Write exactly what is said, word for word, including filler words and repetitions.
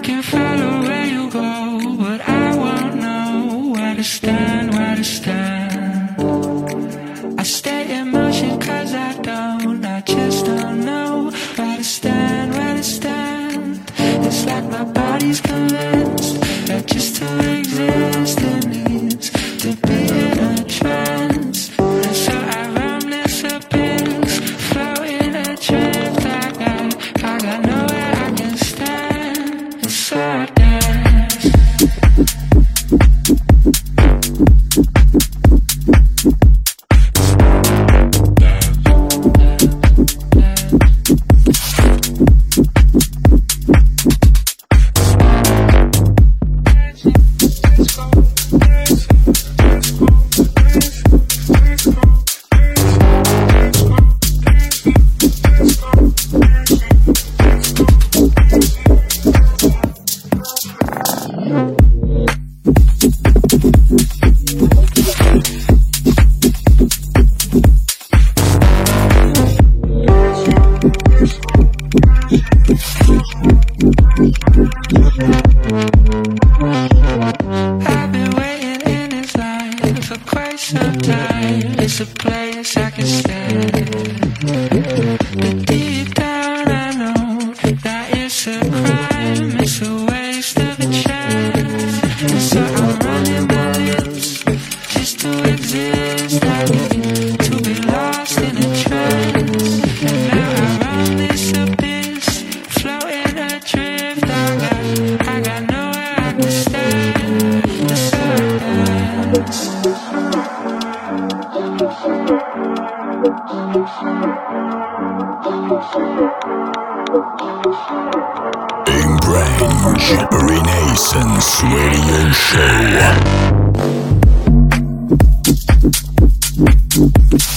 can follow where you go, but I won't know where to stand, where to stand. I stay in motion cause I don't, I just don't know where to stand, where to stand. It's like my body's convinced that just to exist it needs to be in a trance. And so I roam this abyss, floating adrift. I got, I got nowhere I can stand, and so I dance. I've been waiting in this line for quite some time. It's a place I can stand, but deep down I know that it's a crime. It's a waste of a chance, and so I'm running my lips just to exist. I need to be lost in a trance, and now I run this abyss, floating adrift. I got, I got nowhere I can stand, and so I dance. In Branch Renaissance Radio Show.